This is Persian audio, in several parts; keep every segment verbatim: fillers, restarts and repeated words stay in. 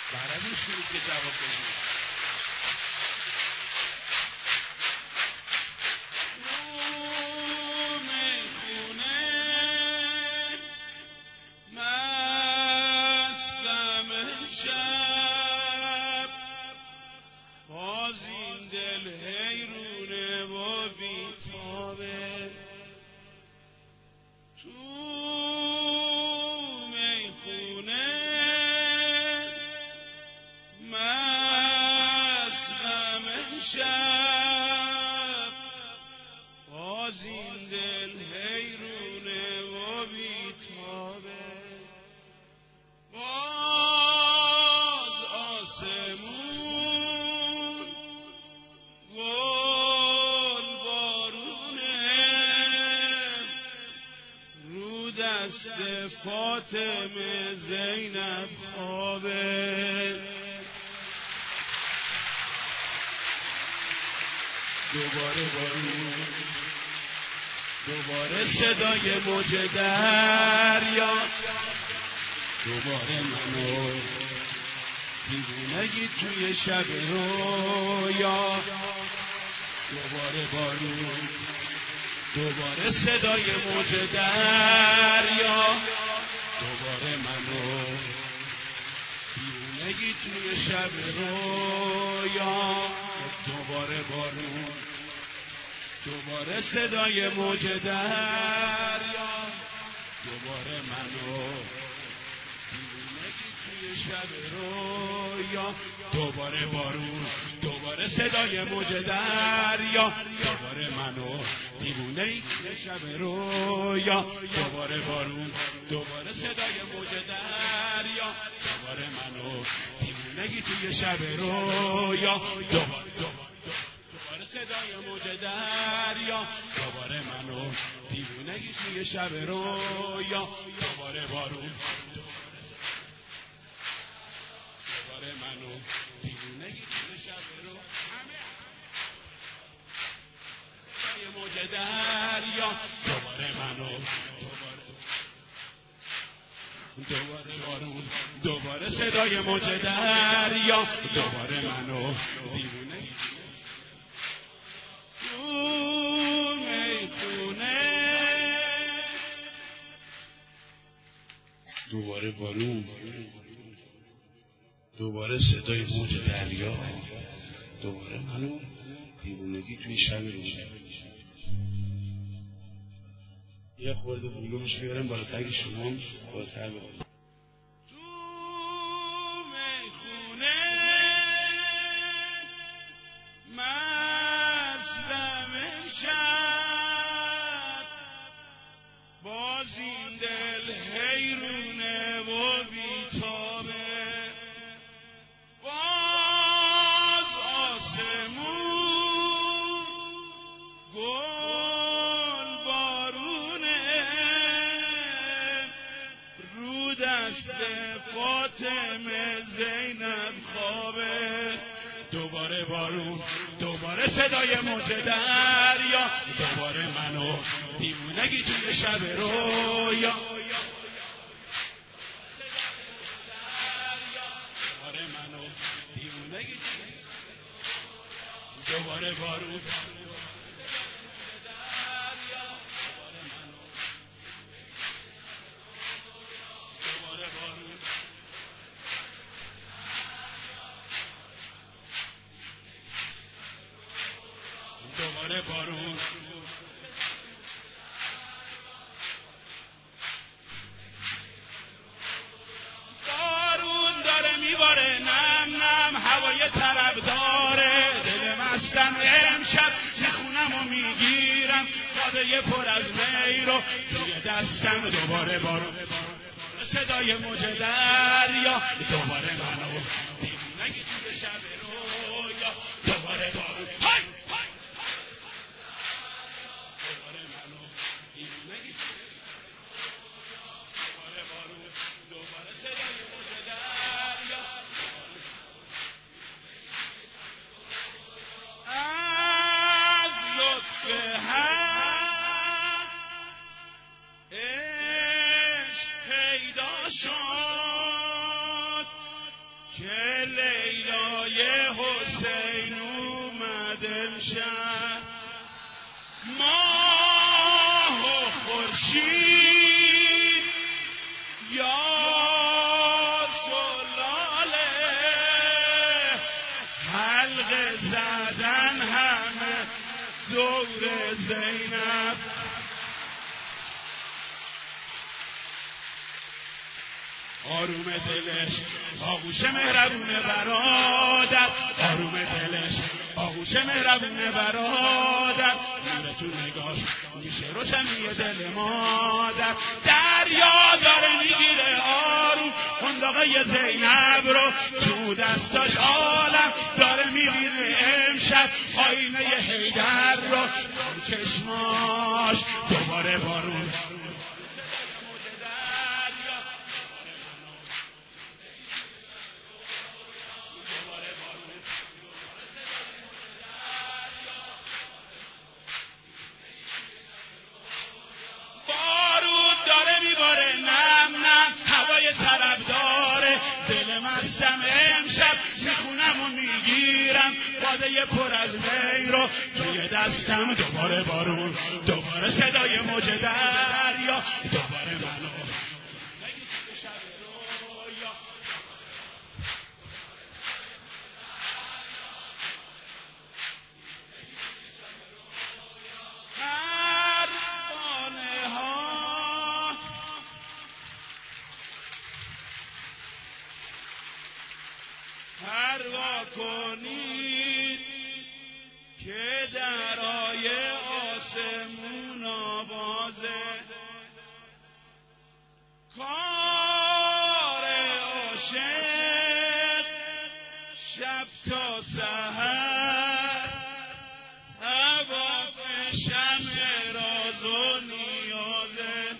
برامون شروع که جواب بدید. فاطمه زینب خوابه. دوباره بارون، دوباره صدای موج دریا، دوباره منو دیوونگی توی شب رویا. دوباره بارون، دوباره صدای موج دریا، دوباره منو دیوونگی توی شب رویا. دوباره بارون، دوباره صدای موج دریا، دوباره منو دیوونگی توی شب رویا. دوباره بارون، دوباره صدای موج دریا، دوباره منو دیوونه‌ای توی شب رویا. دوباره بارون، دوباره صدای موج دریا، دوباره منو دیوونگی توی شب رویا. دوباره دوباره صدای موج دریا، دوباره منو دیوونگی توی شب رویا. دوباره بارون، دوباره منو دیوونگی توی شب رویا. موج دریا، دوباره منو دوباره دوباره بارون، دوباره صدای موج دریا، دوباره منو دیوونه تو میخونه. دوباره بارون، دوباره صدای موج دریا، دوباره منو دیوونگی توی شب رویا. یه خورده بولومش بیارم بالاتر شما بالاتر بخونم. تو میخونه مستم شب، باز این دل حیرونه و بیتابه. باز آسمون گل بارونه، رو دست فاطمه زینب خوابه. دوباره بارون، دوباره صدای موج دریا، دوباره منو دیوونگی توی شب رویا. دوباره منو دیوونگی توی دوباره بارون، دوباره بارون، دوباره بارون. بارون داره میباره نم نم، هوای طرب داره، دل مستم امشب میخونم و میگیرم، قابه پر از می رو توی دستم. دوباره بارون، صدای موج دریا، دوباره منو دیوونگی توی شب رویا. دوباره بارون، های دوباره منو دیوونگی توی دوباره بارون، دوباره صدای موج دریا. از لطف هم عشق پیدا شد که لیلای حسین اومد امشب، ماه و خورشید یا زلاله حلقه زدن همه دور زینب. آروم دلش آغوش مهربونه برادر، آروم دلش آغوش مهربونه برادر، نور تو نگاش میشه روشنی دل مادر. دریا داره میگیره آروم قنداقای زینب رو، تو دستاش عالم داره میبینه امشب آینه حیدر رو، چشماش دوباره بارون. باده پر از می رو توی دستم، دوباره بارون، دوباره صدای موج دریا، دوباره منو پروانه ها پروا کنید که درای آسمون آوازه، کار عاشق شب تا سحر، طواف شمع راز و نیازه.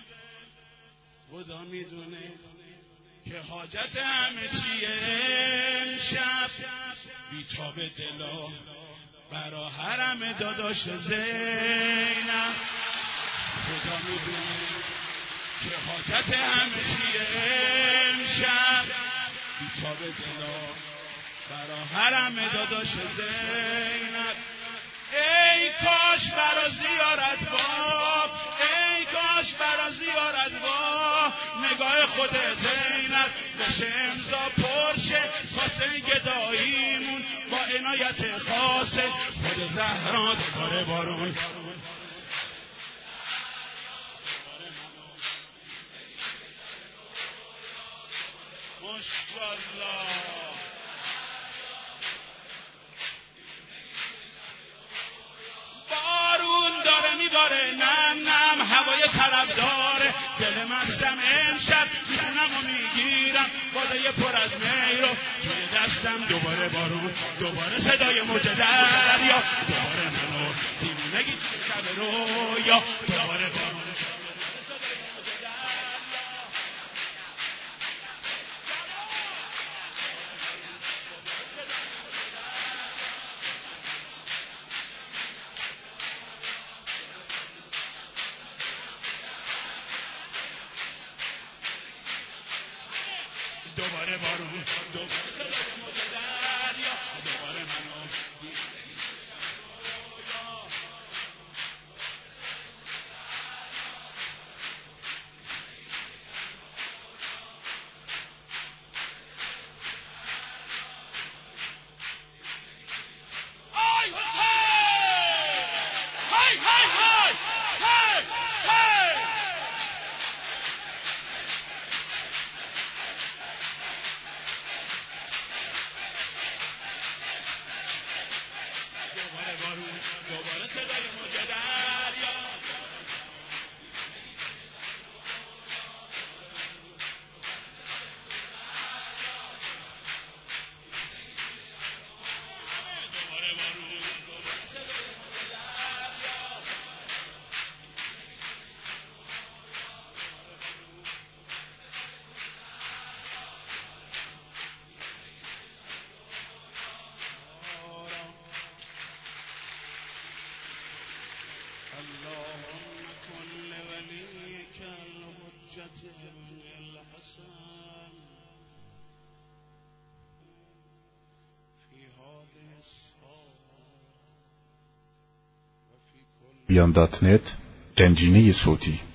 خدا میدونه که حاجت همه چیه امشب، بیتاب دلا برا حرم داداش زینب. خدا میدونه که حاجت همه چیه امشب، بیتاب دلا برا حرم داداش زینب. ای کاش برا زیارت با، ای کاش برا زیارت با نگاه خود زینب بشه امضا پرشه واسه گداییمون با عنایت خاصه خود زهرا. دوباره بارون ماشاءالله. بارون داره میباره نم نم، هوای طرب داره، دل مستم امشب میخونم و میگیرم باده پر از می رو توی دستم. دوباره بارون، دوباره صدای موج دریا، دوباره منو دیوونگی توی شب رویا، دوباره بارون. دوباره بارون، دوباره صدای موج دریا، دوباره منو بیان دات نت گنجینه صوتی